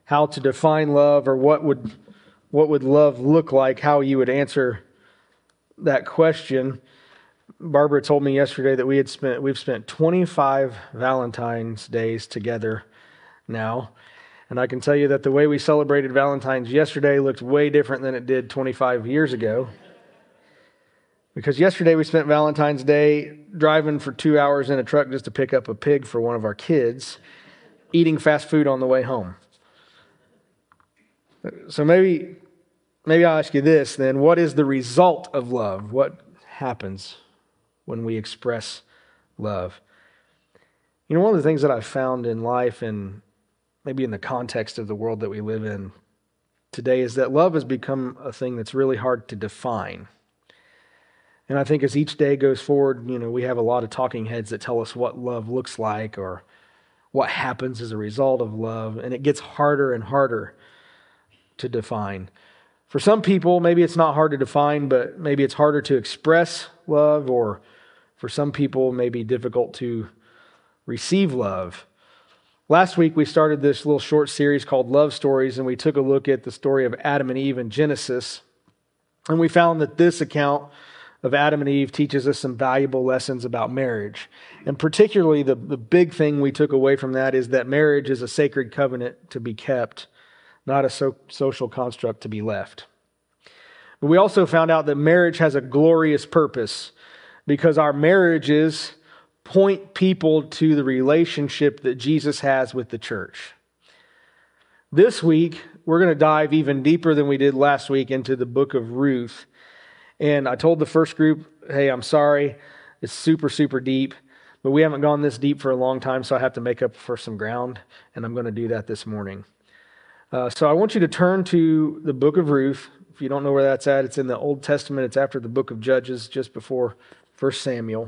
how to define love, or what would love look like, how you would answer that question. Barbara told me yesterday that we've spent 25 Valentine's days together now. And I can tell you that the way we celebrated Valentine's yesterday looked way different than it did 25 years ago. Because yesterday we spent Valentine's Day driving for 2 hours in a truck just to pick up a pig for one of our kids, eating fast food on the way home. So maybe I'll ask you this then. What is the result of love? What happens when we express love? You know, one of the things that I've found in life, and maybe in the context of the world that we live in today, is that love has become a thing that's really hard to define. And I think as each day goes forward, we have a lot of talking heads that tell us what love looks like or what happens as a result of love, and it gets harder and harder to define. For some people, maybe it's not hard to define, but maybe it's harder to express love, or for some people, maybe difficult to receive love. Last week, we started this little short series called Love Stories, and we took a look at the story of Adam and Eve in Genesis. And we found that this account of Adam and Eve teaches us some valuable lessons about marriage. And particularly, the big thing we took away from that is that marriage is a sacred covenant to be kept, not a social construct to be left. But we also found out that marriage has a glorious purpose, because our marriages point people to the relationship that Jesus has with the church. This week, we're going to dive even deeper than we did last week into the book of Ruth. And I told the first group, hey, I'm sorry, it's super, super deep, but we haven't gone this deep for a long time, so I have to make up for some ground, and I'm going to do that this morning. So I want you to turn to the book of Ruth. If you don't know where that's at, it's in the Old Testament. It's after the book of Judges, just before 1 Samuel.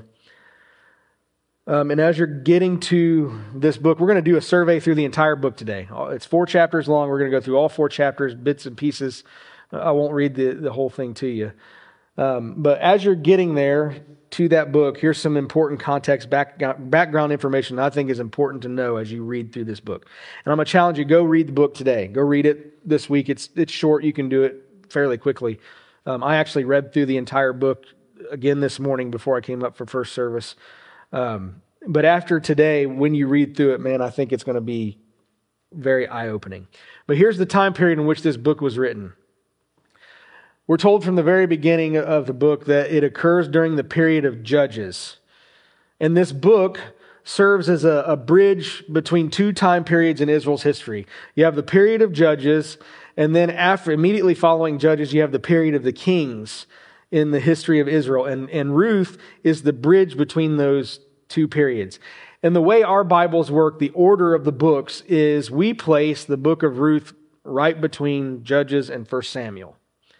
And as you're getting to this book, we're going to do a survey through the entire book today. It's 4 chapters long. We're going to go through all 4 chapters, bits and pieces. I won't read the whole thing to you. But as you're getting there to that book, here's some important context, background information that I think is important to know as you read through this book. And I'm going to challenge you, go read the book today. Go read it this week. It's short. You can do it fairly quickly. I actually read through the entire book again this morning before I came up for first service. But after today, when you read through it, man, I think it's going to be very eye-opening. But here's the time period in which this book was written. We're told from the very beginning of the book that it occurs during the period of Judges. And this book serves as a bridge between 2 time periods in Israel's history. You have the period of Judges, and then immediately following Judges, you have the period of the kings in the history of Israel. And Ruth is the bridge between those 2 periods. And the way our Bibles work, the order of the books, is we place the book of Ruth right between Judges and 1 Samuel.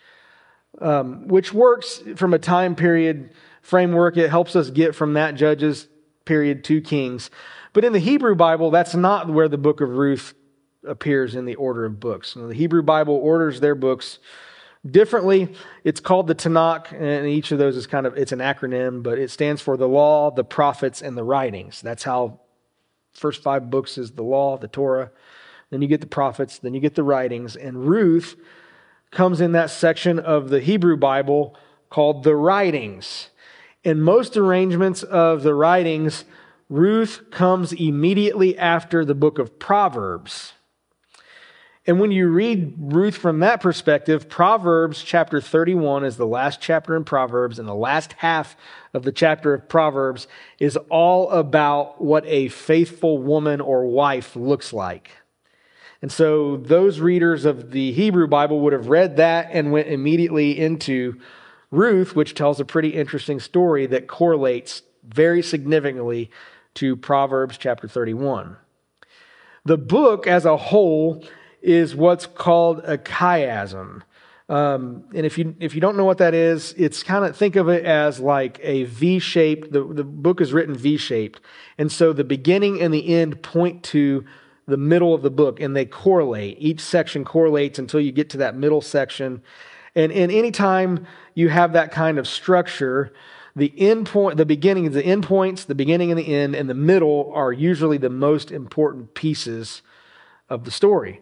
Which works from a time period framework. It helps us get from that Judges period to Kings. But in the Hebrew Bible, that's not where the book of Ruth appears in the order of books. The Hebrew Bible orders their books differently. It's called the Tanakh, and each of those it's an acronym, but it stands for the law, the prophets, and the writings. That's how first 5 books is the law, the Torah. Then you get the prophets, then you get the writings. And Ruth comes in that section of the Hebrew Bible called the writings. In most arrangements of the writings, Ruth comes immediately after the book of Proverbs. And when you read Ruth from that perspective, Proverbs chapter 31 is the last chapter in Proverbs, and the last half of the chapter of Proverbs is all about what a faithful woman or wife looks like. And so those readers of the Hebrew Bible would have read that and went immediately into Ruth, which tells a pretty interesting story that correlates very significantly to Proverbs chapter 31. The book as a whole is what's called a chiasm. And if you don't know what that is, it's think of it as like a V-shaped, the book is written V-shaped. And so the beginning and the end point to the middle of the book, and they correlate. Each section correlates until you get to that middle section. And any time you have that kind of structure, the end point, the beginning, the end points, the beginning and the end, and the middle are usually the most important pieces of the story.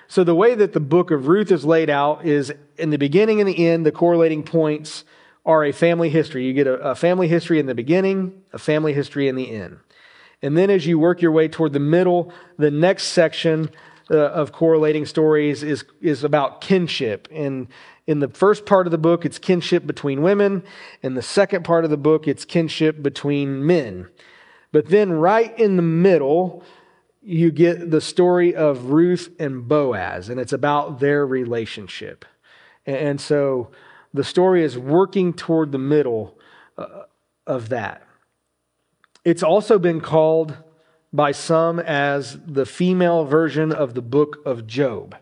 So the way that the book of Ruth is laid out is in the beginning and the end, the correlating points are a family history. You get a family history in the beginning, a family history in the end. And then as you work your way toward the middle, the next section of correlating stories is about kinship. And in the first part of the book, it's kinship between women. In the second part of the book, it's kinship between men. But then right in the middle, you get the story of Ruth and Boaz, and it's about their relationship. And so the story is working toward the middle of that. It's also been called by some as the female version of the book of Job.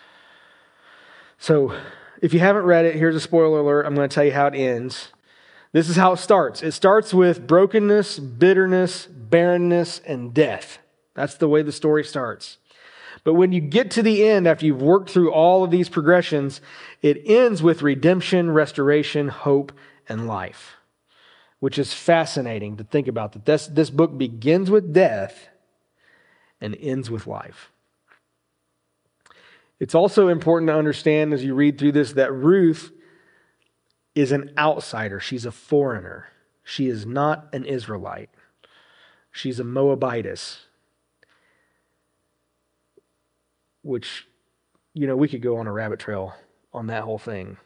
So if you haven't read it, here's a spoiler alert. I'm going to tell you how it ends. This is how it starts. It starts with brokenness, bitterness, barrenness, and death. That's the way the story starts. But when you get to the end, after you've worked through all of these progressions, it ends with redemption, restoration, hope, and life, which is fascinating to think about. That this book begins with death and ends with life. It's also important to understand as you read through this that Ruth is an outsider. She's a foreigner. She is not an Israelite. She's a Moabitess. Which, we could go on a rabbit trail on that whole thing.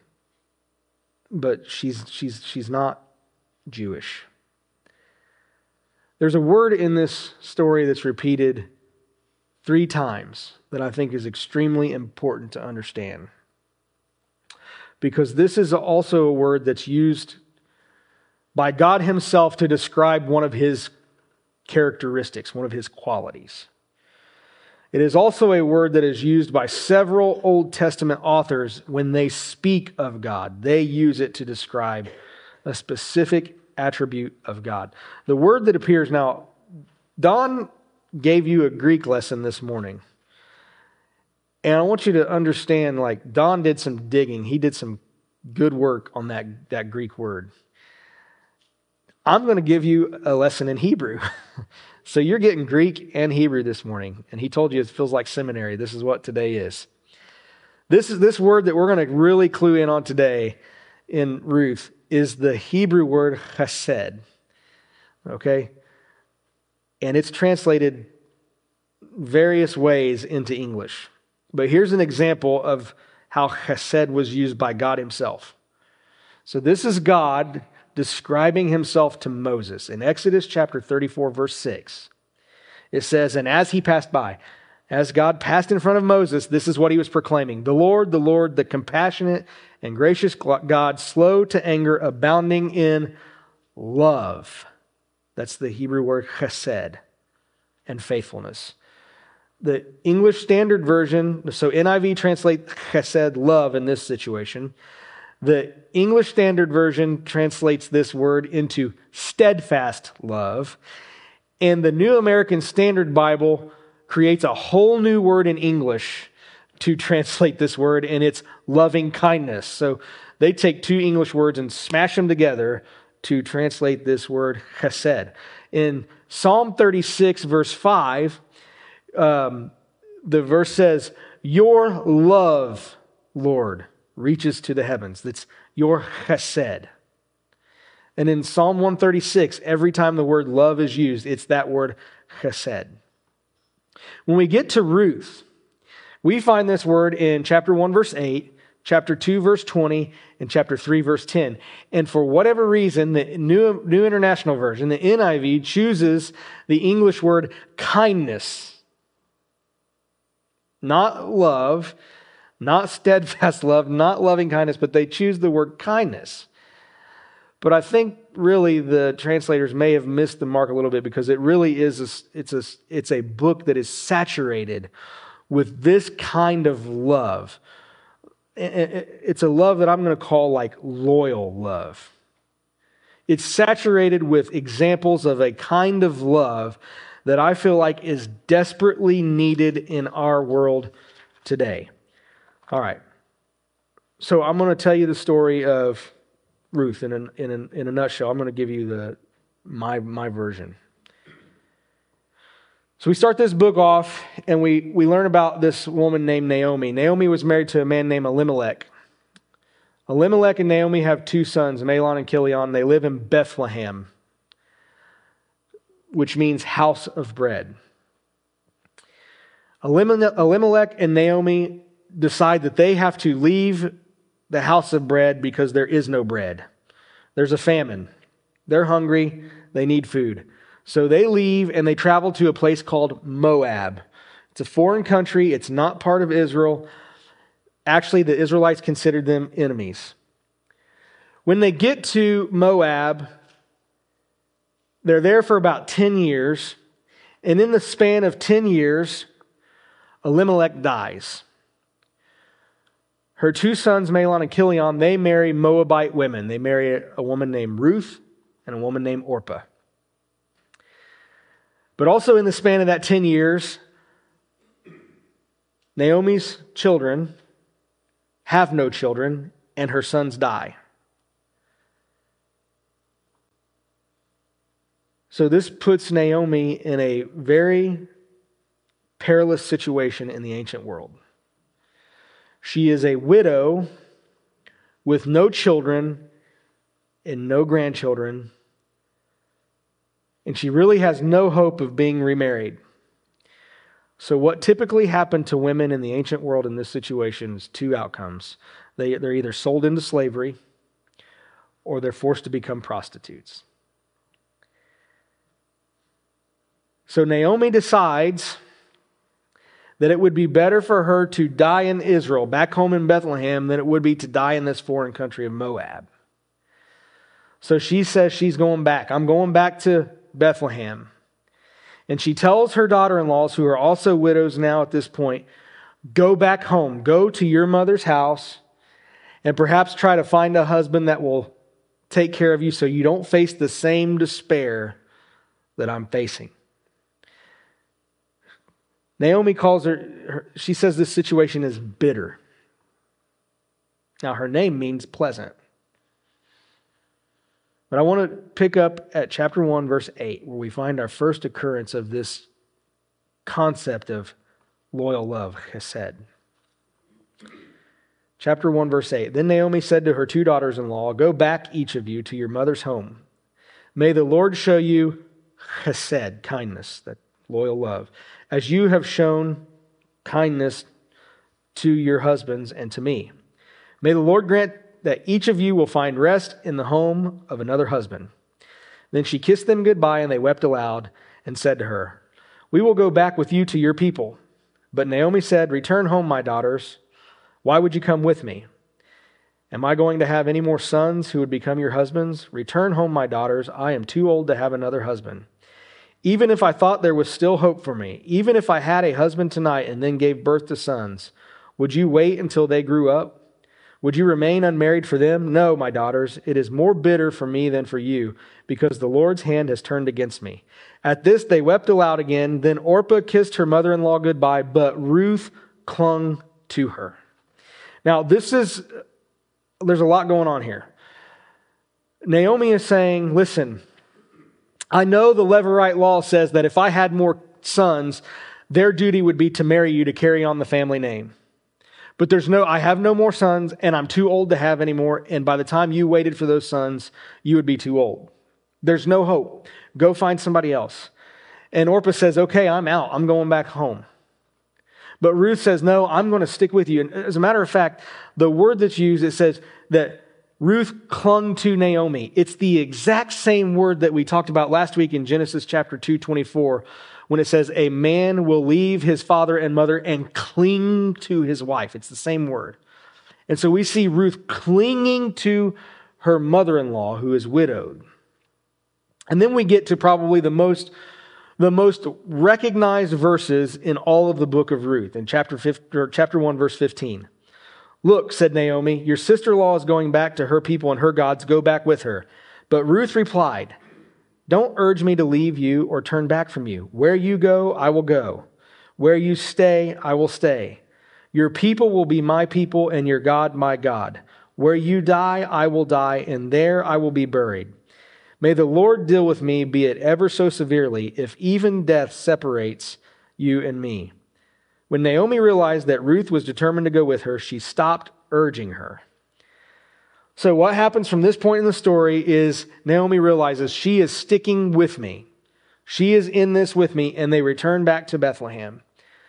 But she's not Jewish. There's a word in this story that's repeated 3 times that I think is extremely important to understand. Because this is also a word that's used by God Himself to describe one of His characteristics, one of His qualities. It is also a word that is used by several Old Testament authors when they speak of God. They use it to describe a specific attribute of God. The word that appears now, Don gave you a Greek lesson this morning. And I want you to understand, Don did some digging. He did some good work on that Greek word. I'm going to give you a lesson in Hebrew. So you're getting Greek and Hebrew this morning. And he told you it feels like seminary. This is what today is. This word that we're going to really clue in on today in Ruth is the Hebrew word chesed. Okay? And it's translated various ways into English. But here's an example of how chesed was used by God Himself. So this is God describing Himself to Moses. In Exodus chapter 34, verse 6, it says, "And as He passed by," as God passed in front of Moses, this is what He was proclaiming. The Lord, the compassionate and gracious God, slow to anger, abounding in love." That's the Hebrew word chesed, and faithfulness. The English Standard Version, so NIV translates chesed, love, in this situation. The English Standard Version translates this word into steadfast love. And the New American Standard Bible creates a whole new word in English to translate this word, and it's loving kindness. So they take 2 English words and smash them together to translate this word chesed. In Psalm 36, verse 5, the verse says, "Your love, Lord, reaches to the heavens." That's your chesed. And in Psalm 136, every time the word love is used, it's that word chesed. When we get to Ruth, we find this word in chapter 1, verse 8, chapter 2, verse 20, and chapter 3, verse 10. And for whatever reason, the New International Version, the NIV, chooses the English word kindness. Not love, not steadfast love, not loving kindness, but they choose the word kindness. But I think really the translators may have missed the mark a little bit, because it really is it's a book that is saturated with this kind of love. It's a love that I'm going to call loyal love. It's saturated with examples of a kind of love that I feel like is desperately needed in our world today. All right. So I'm going to tell you the story of Ruth in a nutshell. I'm going to give you my version. So we start this book off, and we learn about this woman named Naomi. Naomi was married to a man named Elimelech. Elimelech and Naomi have two sons, Mahlon and Chilion. They live in Bethlehem, which means house of bread. Elimelech and Naomi decide that they have to leave the house of bread because there is no bread. There's a famine. They're hungry. They need food. So they leave and they travel to a place called Moab. It's a foreign country. It's not part of Israel. Actually, the Israelites considered them enemies. When they get to Moab, they're there for about 10 years. And in the span of 10 years, Elimelech dies. Her two sons, Mahlon and Chilion, they marry Moabite women. They marry a woman named Ruth and a woman named Orpah. But also in the span of that 10 years, Naomi's children have no children, and her sons die. So this puts Naomi in a very perilous situation in the ancient world. She is a widow with no children and no grandchildren, and she really has no hope of being remarried. So what typically happened to women in the ancient world in this situation is two outcomes. They're either sold into slavery or they're forced to become prostitutes. So Naomi decides that it would be better for her to die in Israel, back home in Bethlehem, than it would be to die in this foreign country of Moab. So she says she's going back. I'm going back to Bethlehem. And she tells her daughter-in-laws, who are also widows now at this point, go back home. Go to your mother's house and perhaps try to find a husband that will take care of you so you don't face the same despair that I'm facing. Naomi calls she says this situation is bitter. Now, her name means pleasant. But I want to pick up at chapter 1, verse 8, where we find our first occurrence of this concept of loyal love, chesed. Chapter 1, verse 8. Then Naomi said to her two daughters-in-law, go back, each of you, to your mother's home. May the Lord show you chesed, kindness, that loyal love, as you have shown kindness to your husbands and to me. May the Lord grant that each of you will find rest in the home of another husband. Then she kissed them goodbye, and they wept aloud and said to her, we will go back with you to your people. But Naomi said, return home, my daughters. Why would you come with me? Am I going to have any more sons who would become your husbands? Return home, my daughters. I am too old to have another husband. Even if I thought there was still hope for me, even if I had a husband tonight and then gave birth to sons, would you wait until they grew up? Would you remain unmarried for them? No, my daughters, it is more bitter for me than for you, because the Lord's hand has turned against me. At this they wept aloud again. Then Orpah kissed her mother-in-law goodbye, but Ruth clung to her. Now, there's a lot going on here. Naomi is saying, listen, I know the Levirate law says that if I had more sons, their duty would be to marry you to carry on the family name. But I have no more sons, and I'm too old to have any more, and by the time you waited for those sons, you would be too old. There's no hope. Go find somebody else. And Orpah says, okay, I'm out. I'm going back home. But Ruth says, no, I'm going to stick with you. And as a matter of fact, the word that's used, it says that Ruth clung to Naomi. It's the exact same word that we talked about last week in Genesis chapter 2:24, when it says a man will leave his father and mother and cling to his wife. It's the same word. And so we see Ruth clinging to her mother-in-law who is widowed. And then we get to probably the most recognized verses in all of the book of Ruth, in chapter 1, verse 15. Look, said Naomi, your sister-in-law is going back to her people and her gods. Go back with her. But Ruth replied, don't urge me to leave you or turn back from you. Where you go, I will go. Where you stay, I will stay. Your people will be my people and your God, my God. Where you die, I will die, and there I will be buried. May the Lord deal with me, be it ever so severely, if even death separates you and me." When Naomi realized that Ruth was determined to go with her, she stopped urging her. So what happens from this point in the story is Naomi realizes she is sticking with me. She is in this with me, and they return back to Bethlehem.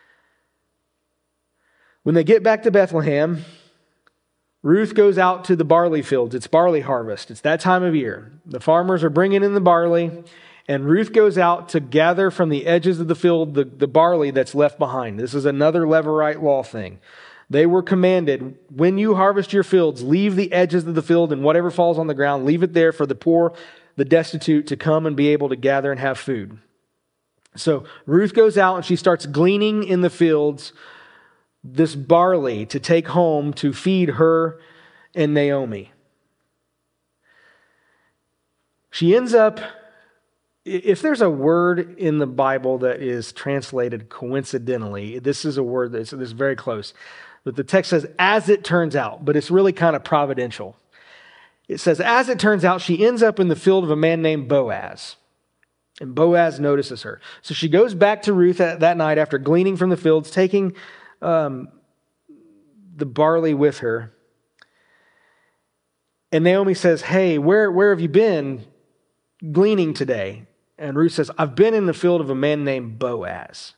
When they get back to Bethlehem, Ruth goes out to the barley fields. It's barley harvest. It's that time of year. The farmers are bringing in the barley, and Ruth goes out to gather from the edges of the field the barley that's left behind. This is another Levirate law thing. They were commanded, when you harvest your fields, leave the edges of the field and whatever falls on the ground, leave it there for the poor, the destitute to come and be able to gather and have food. So Ruth goes out and she starts gleaning in the fields this barley to take home to feed her and Naomi. She ends up, if there's a word in the Bible that is translated coincidentally, this is a word that's very close. But the text says, "as it turns out," but it's really kind of providential. It says, "As it turns out, she ends up in the field of a man named Boaz." And Boaz notices her. So she goes back to Ruth that night after gleaning from the fields, taking the barley with her. And Naomi says, "Hey, where have you been gleaning today?" And Ruth says, "I've been in the field of a man named Boaz."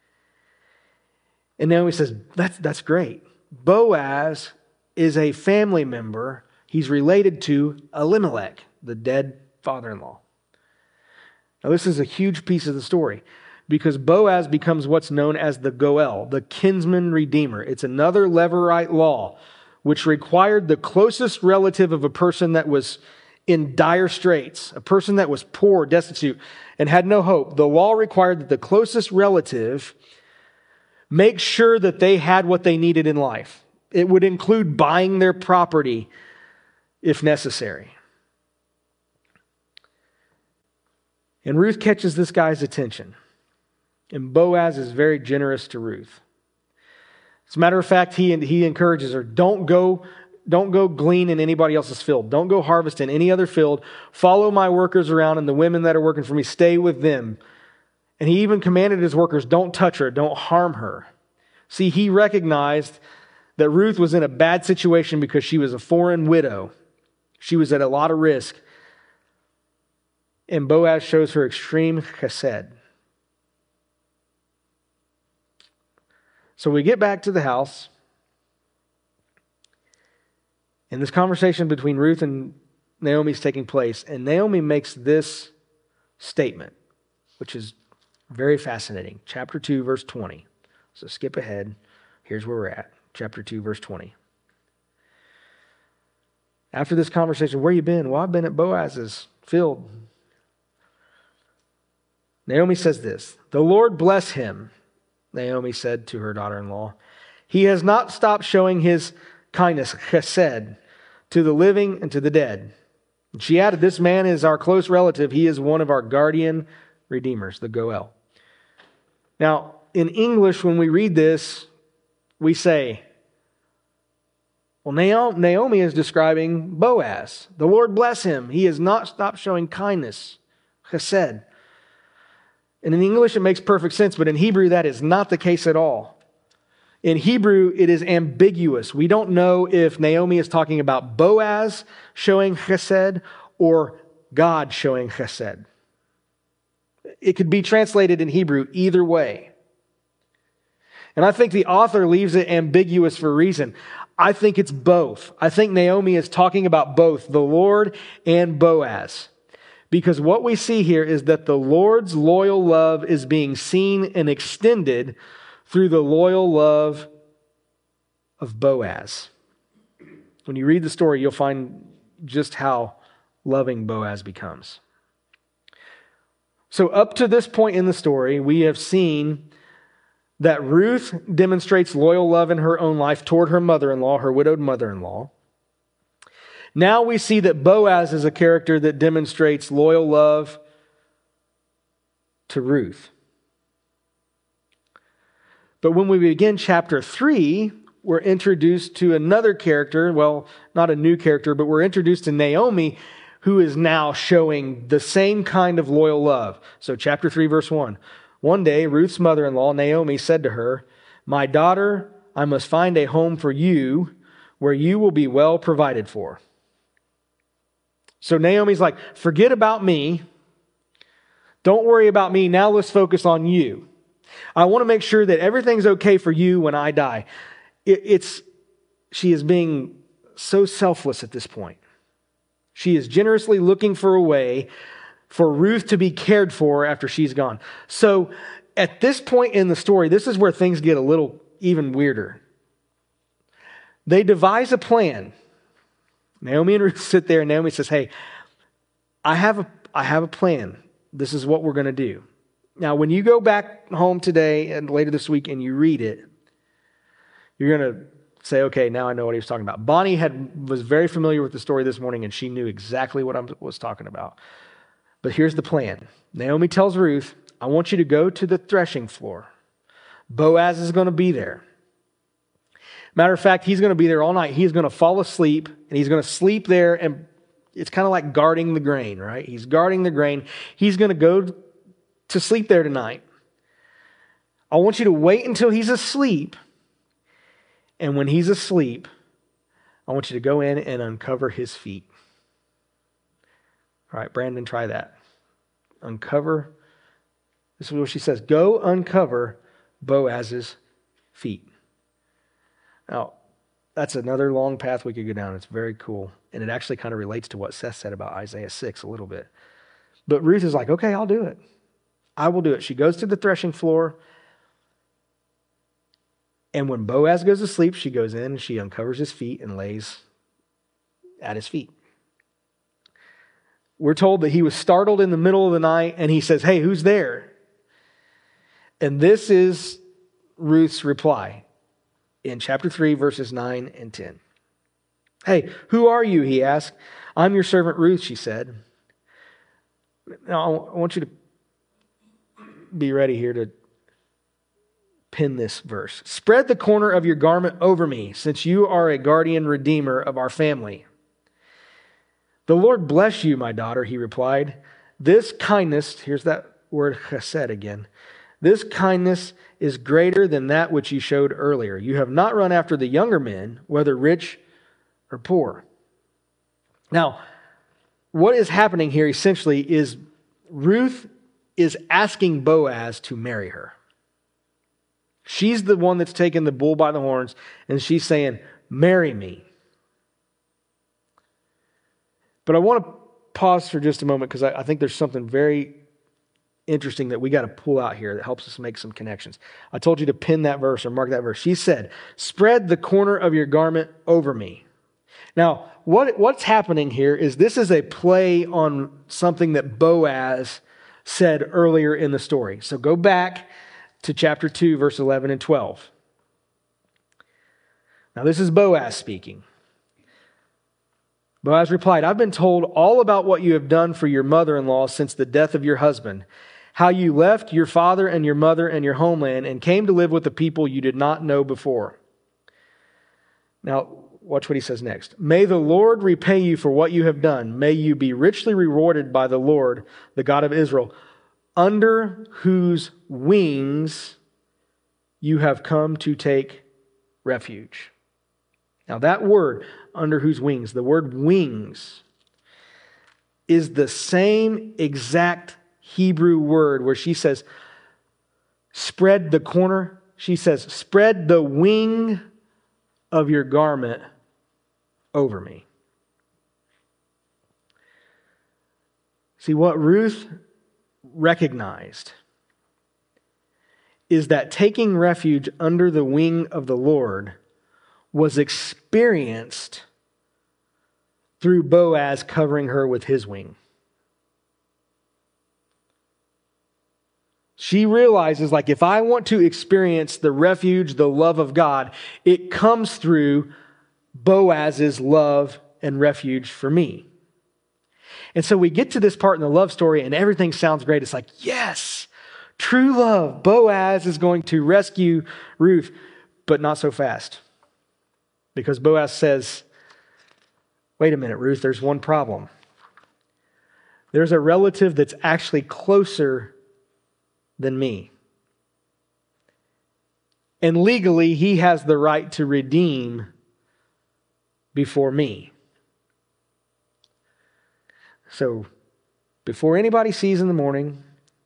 And Naomi says, that's great. Boaz is a family member. He's related to Elimelech, the dead father-in-law. Now this is a huge piece of the story because Boaz becomes what's known as the Goel, the kinsman redeemer. It's another Levirate law which required the closest relative of a person that was in dire straits, a person that was poor, destitute, and had no hope. The law required that the closest relative make sure that they had what they needed in life. It would include buying their property if necessary. And Ruth catches this guy's attention. And Boaz is very generous to Ruth. As a matter of fact, he encourages her, don't go glean in anybody else's field. Don't go harvest in any other field. Follow my workers around, and the women that are working for me, stay with them. And he even commanded his workers, don't touch her, don't harm her. See, he recognized that Ruth was in a bad situation because she was a foreign widow. She was at a lot of risk. And Boaz shows her extreme chesed. So we get back to the house. And this conversation between Ruth and Naomi is taking place. And Naomi makes this statement, which is very fascinating. Chapter 2, verse 20. So skip ahead. Here's where we're at. Chapter 2, verse 20. After this conversation, where you been? Well, I've been at Boaz's field. Naomi says this, "The Lord bless him," Naomi said to her daughter-in-law. "He has not stopped showing his kindness, chesed, to the living and to the dead." And she added, "This man is our close relative. He is one of our guardian redeemers," the Goel. Now, in English, when we read this, we say, well, Naomi is describing Boaz. The Lord bless him. He has not stopped showing kindness, chesed. And in English, it makes perfect sense, but in Hebrew, that is not the case at all. In Hebrew, it is ambiguous. We don't know if Naomi is talking about Boaz showing chesed or God showing chesed. It could be translated in Hebrew either way. And I think the author leaves it ambiguous for a reason. I think it's both. I think Naomi is talking about both the Lord and Boaz. Because what we see here is that the Lord's loyal love is being seen and extended through the loyal love of Boaz. When you read the story, you'll find just how loving Boaz becomes. So up to this point in the story, we have seen that Ruth demonstrates loyal love in her own life toward her mother-in-law, her widowed mother-in-law. Now we see that Boaz is a character that demonstrates loyal love to Ruth. But when we begin chapter 3, we're introduced to another character. Well, not a new character, but we're introduced to Naomi, who is now showing the same kind of loyal love. So chapter 3, verse 1. One day, Ruth's mother-in-law, Naomi, said to her, "My daughter, I must find a home for you where you will be well provided for." So Naomi's like, forget about me. Don't worry about me. Now let's focus on you. I want to make sure that everything's okay for you when I die. She is being so selfless at this point. She is generously looking for a way for Ruth to be cared for after she's gone. So at this point in the story, this is where things get a little even weirder. They devise a plan. Naomi and Ruth sit there, and Naomi says, "Hey, I have a plan. This is what we're going to do." Now, when you go back home today and later this week and you read it, you're going to say, okay, now I know what he was talking about. Bonnie was very familiar with the story this morning, and she knew exactly what I was talking about. But here's the plan. Naomi tells Ruth, "I want you to go to the threshing floor. Boaz is going to be there. Matter of fact, he's going to be there all night. He's going to fall asleep, and he's going to sleep there, and it's kind of like guarding the grain, right? He's guarding the grain. He's going to go to sleep there tonight. I want you to wait until he's asleep, and when he's asleep, I want you to go in and uncover his feet." All right, Brandon, try that. Uncover. This is what she says. Go uncover Boaz's feet. Now, that's another long path we could go down. It's very cool. And it actually kind of relates to what Seth said about Isaiah 6 a little bit. But Ruth is like, okay, I'll do it. I will do it. She goes to the threshing floor. And when Boaz goes to sleep, she goes in and she uncovers his feet and lays at his feet. We're told that he was startled in the middle of the night and he says, "Hey, who's there?" And this is Ruth's reply in chapter 3, verses 9 and 10. "Hey, who are you?" he asked. "I'm your servant Ruth," she said. Now, I want you to be ready here to pin this verse. "Spread the corner of your garment over me, since you are a guardian redeemer of our family." "The Lord bless you, my daughter," he replied. "This kindness," here's that word chesed again, "this kindness is greater than that which you showed earlier. You have not run after the younger men, whether rich or poor." Now, what is happening here essentially is Ruth is asking Boaz to marry her. She's the one that's taken the bull by the horns, and she's saying, "Marry me." But I want to pause for just a moment because I think there's something very interesting that we got to pull out here that helps us make some connections. I told you to pin that verse or mark that verse. She said, "Spread the corner of your garment over me." Now, what's happening here is this is a play on something that Boaz said earlier in the story. So go back to chapter 2, verse 11 and 12. Now, this is Boaz speaking. Boaz replied, "I've been told all about what you have done for your mother-in-law since the death of your husband, how you left your father and your mother and your homeland and came to live with the people you did not know before." Now, watch what he says next. "May the Lord repay you for what you have done. May you be richly rewarded by the Lord, the God of Israel, under whose wings you have come to take refuge." Now that word, under whose wings, the word wings, is the same exact Hebrew word where she says, "Spread the corner." She says, "Spread the wing of your garment over me." See, what Ruth recognized is that taking refuge under the wing of the Lord was experienced through Boaz covering her with his wing. She realizes, like, if I want to experience the refuge, the love of God, it comes through Boaz's love and refuge for me. And so we get to this part in the love story and everything sounds great. It's like, yes, true love. Boaz is going to rescue Ruth, but not so fast. Because Boaz says, "Wait a minute, Ruth, there's one problem. There's a relative that's actually closer than me. And legally, he has the right to redeem before me. So, before anybody sees in the morning,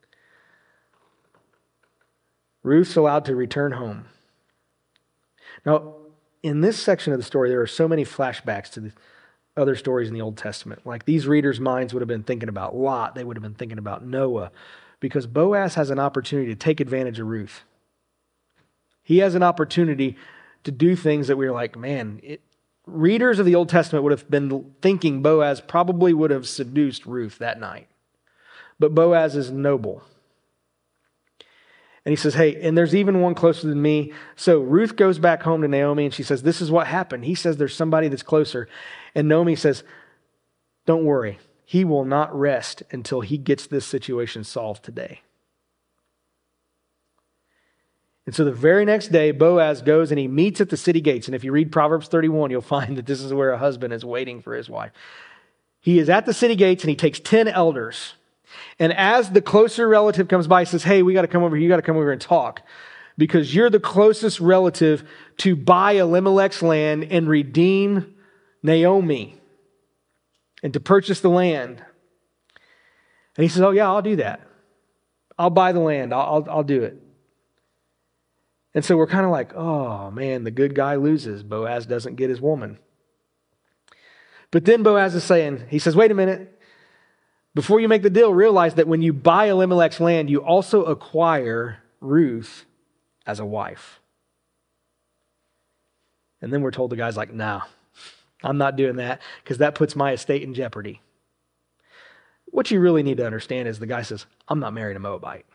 Ruth's allowed to return home. Now, in this section of the story, there are so many flashbacks to the other stories in the Old Testament. Like these readers' minds would have been thinking about Lot. They would have been thinking about Noah. Because Boaz has an opportunity to take advantage of Ruth. He has an opportunity to do things that we're like, man, readers of the Old Testament would have been thinking Boaz probably would have seduced Ruth that night. But Boaz is noble. And he says, hey, and there's even one closer than me. So Ruth goes back home to Naomi and she says, this is what happened. He says there's somebody that's closer. And Naomi says, don't worry. He will not rest until he gets this situation solved today. And so the very next day, Boaz goes and he meets at the city gates. And if you read Proverbs 31, you'll find that this is where a husband is waiting for his wife. He is at the city gates and he takes 10 elders. And as the closer relative comes by, he says, hey, we got to come over here. You got to come over and talk. Because you're the closest relative to buy Elimelech's land and redeem Naomi. And to purchase the land. And he says, oh yeah, I'll do that. I'll buy the land. I'll do it. And so we're kind of like, oh man, the good guy loses. Boaz doesn't get his woman. But then Boaz is saying, he says, wait a minute. Before you make the deal, realize that when you buy Elimelech's land, you also acquire Ruth as a wife. And then we're told the guy's like, no, I'm not doing that because that puts my estate in jeopardy. What you really need to understand is the guy says, I'm not marrying a Moabite.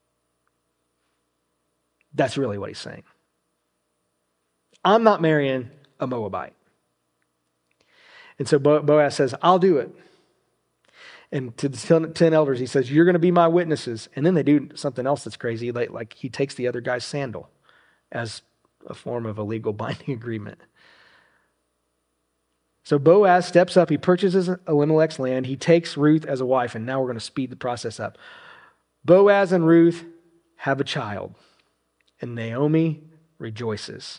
That's really what he's saying. I'm not marrying a Moabite. And so Boaz says, I'll do it. And to the 10 elders, he says, you're going to be my witnesses. And then they do something else that's crazy. Like he takes the other guy's sandal as a form of a legal binding agreement. So Boaz steps up. He purchases Elimelech's land. He takes Ruth as a wife. And now we're going to speed the process up. Boaz and Ruth have a child. And Naomi rejoices.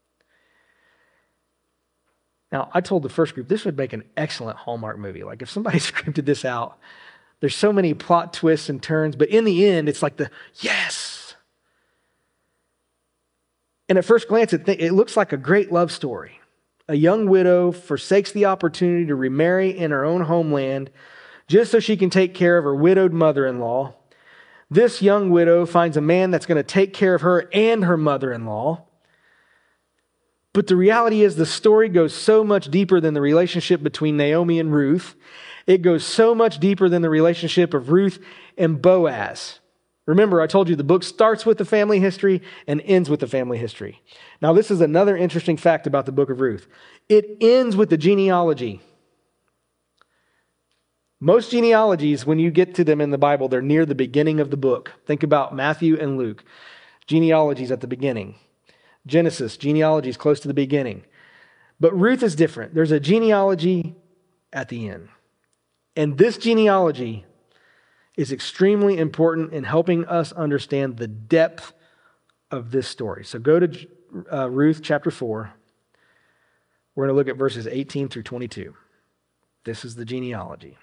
Now, I told the first group this would make an excellent Hallmark movie. Like if somebody scripted this out, there's so many plot twists and turns, but in the end, it's like the yes. And at first glance, it looks like a great love story. A young widow forsakes the opportunity to remarry in her own homeland just so she can take care of her widowed mother-in-law. This young widow finds a man that's going to take care of her and her mother-in-law. But the reality is the story goes so much deeper than the relationship between Naomi and Ruth. It goes so much deeper than the relationship of Ruth and Boaz. Remember, I told you the book starts with the family history and ends with the family history. Now, this is another interesting fact about the book of Ruth. It ends with the genealogy. Most genealogies, when you get to them in the Bible, they're near the beginning of the book. Think about Matthew and Luke. Genealogies at the beginning. Genesis, genealogy is close to the beginning. But Ruth is different. There's a genealogy at the end. And this genealogy is extremely important in helping us understand the depth of this story. So go to Ruth chapter 4. We're going to look at verses 18 through 22. This is the genealogy.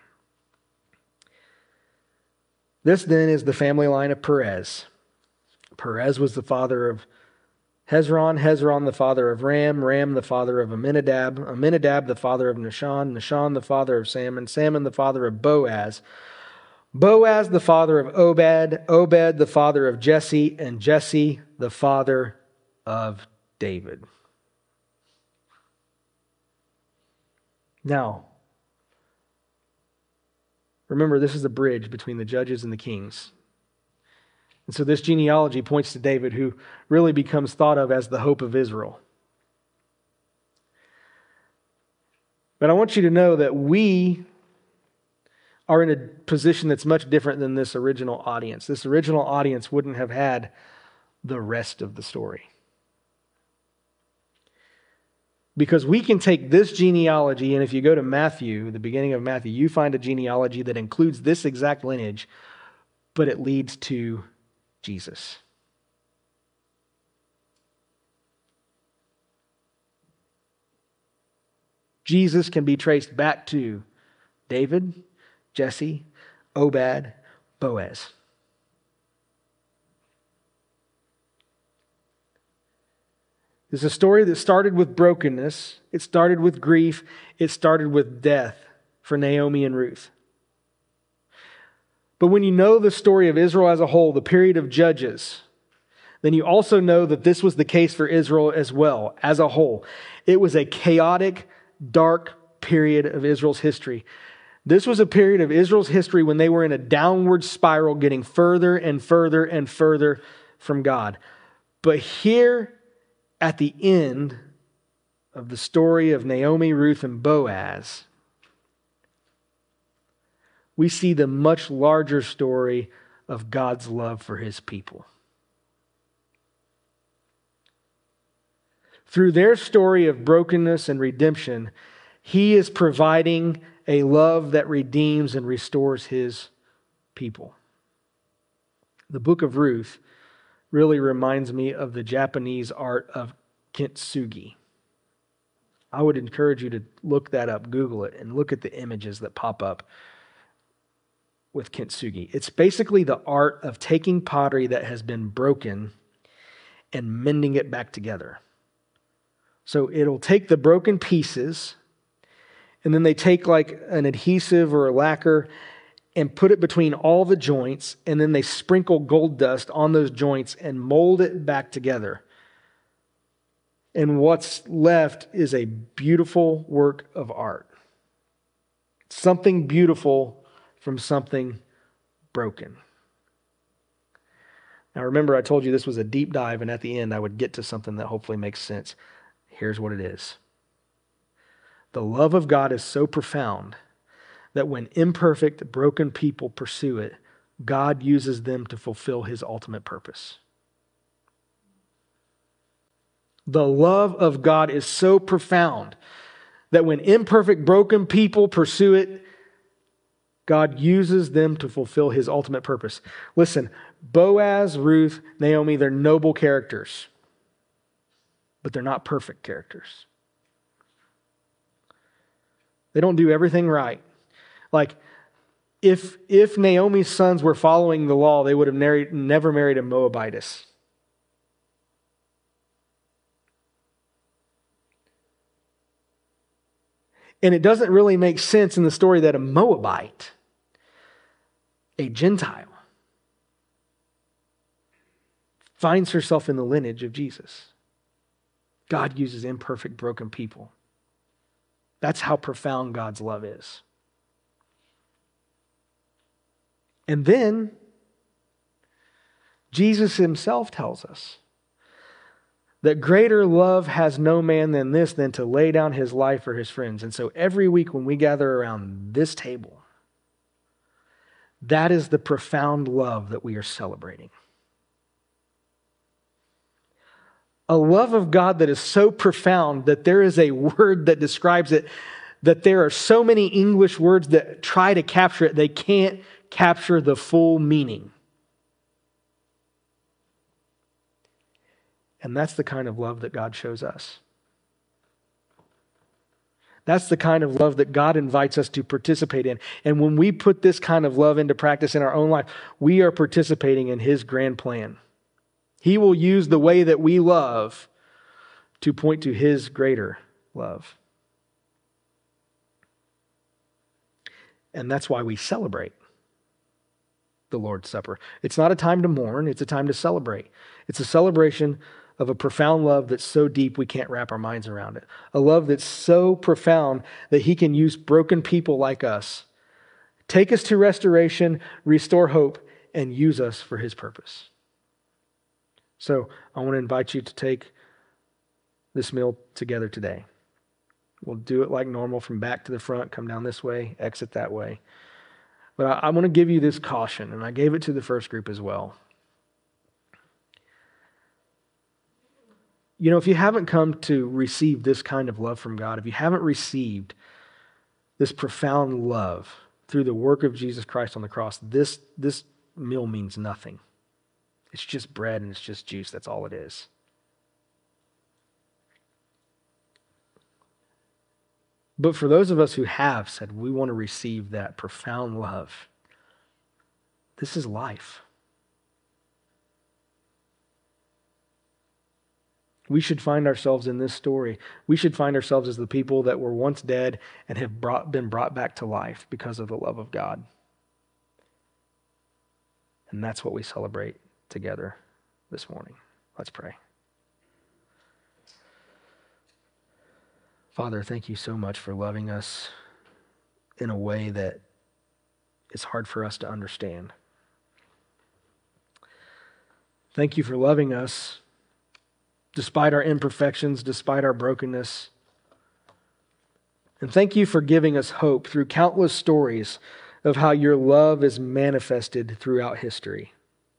This then is the family line of Perez. Perez was the father of Hezron, Hezron the father of Ram, Ram the father of Amminadab, Amminadab the father of Nahshon, Nahshon the father of Salmon, Salmon the father of Boaz, Boaz the father of Obed, Obed the father of Jesse, and Jesse the father of David. Now, remember, this is a bridge between the judges and the kings. And so this genealogy points to David, who really becomes thought of as the hope of Israel. But I want you to know that we are in a position that's much different than this original audience. This original audience wouldn't have had the rest of the story. Because we can take this genealogy, and if you go to Matthew, the beginning of Matthew, you find a genealogy that includes this exact lineage, but it leads to Jesus. Jesus can be traced back to David, Jesse, Obed, Boaz. It's a story that started with brokenness. It started with grief. It started with death for Naomi and Ruth. But when you know the story of Israel as a whole, the period of Judges, then you also know that this was the case for Israel as well, as a whole. It was a chaotic, dark period of Israel's history. This was a period of Israel's history when they were in a downward spiral, getting further and further and further from God. But here, at the end of the story of Naomi, Ruth, and Boaz, we see the much larger story of God's love for His people. Through their story of brokenness and redemption, He is providing a love that redeems and restores His people. The book of Ruth really reminds me of the Japanese art of kintsugi. I would encourage you to look that up, Google it, and look at the images that pop up with kintsugi. It's basically the art of taking pottery that has been broken and mending it back together. So it'll take the broken pieces, and then they take like an adhesive or a lacquer and put it between all the joints, and then they sprinkle gold dust on those joints and mold it back together. And what's left is a beautiful work of art. Something beautiful from something broken. Now remember, I told you this was a deep dive, and at the end I would get to something that hopefully makes sense. Here's what it is. The love of God is so profound that when imperfect, broken people pursue it, God uses them to fulfill His ultimate purpose. The love of God is so profound that when imperfect, broken people pursue it, God uses them to fulfill His ultimate purpose. Listen, Boaz, Ruth, Naomi, they're noble characters, but they're not perfect characters. They don't do everything right. Like, if Naomi's sons were following the law, they would have never married a Moabitess. And it doesn't really make sense in the story that a Moabite, a Gentile, finds herself in the lineage of Jesus. God uses imperfect, broken people. That's how profound God's love is. And then, Jesus Himself tells us that greater love has no man than this, than to lay down his life for his friends. And so every week when we gather around this table, that is the profound love that we are celebrating. A love of God that is so profound that there is a word that describes it, that there are so many English words that try to capture it, they can't capture the full meaning. And that's the kind of love that God shows us. That's the kind of love that God invites us to participate in. And when we put this kind of love into practice in our own life, we are participating in His grand plan. He will use the way that we love to point to His greater love. And that's why we celebrate the Lord's Supper. It's not a time to mourn, it's a time to celebrate. It's a celebration of a profound love that's so deep we can't wrap our minds around it. A love that's so profound that He can use broken people like us, take us to restoration, restore hope, and use us for His purpose. So I want to invite you to take this meal together today. We'll do it like normal, from back to the front, come down this way, exit that way. But I want to give you this caution, and I gave it to the first group as well. if you haven't come to receive this kind of love from God, if you haven't received this profound love through the work of Jesus Christ on the cross, this meal means nothing. It's just bread and it's just juice. That's all it is. But for those of us who have said we want to receive that profound love, this is life. We should find ourselves in this story. We should find ourselves as the people that were once dead and have been brought back to life because of the love of God. And that's what we celebrate together this morning. Let's pray. Father, thank you so much for loving us in a way that is hard for us to understand. Thank you for loving us despite our imperfections, despite our brokenness. And thank you for giving us hope through countless stories of how your love is manifested throughout history.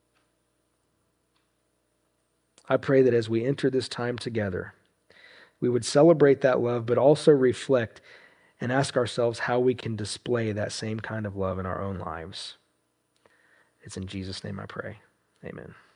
I pray that as we enter this time together, we would celebrate that love, but also reflect and ask ourselves how we can display that same kind of love in our own lives. It's in Jesus' name I pray. Amen.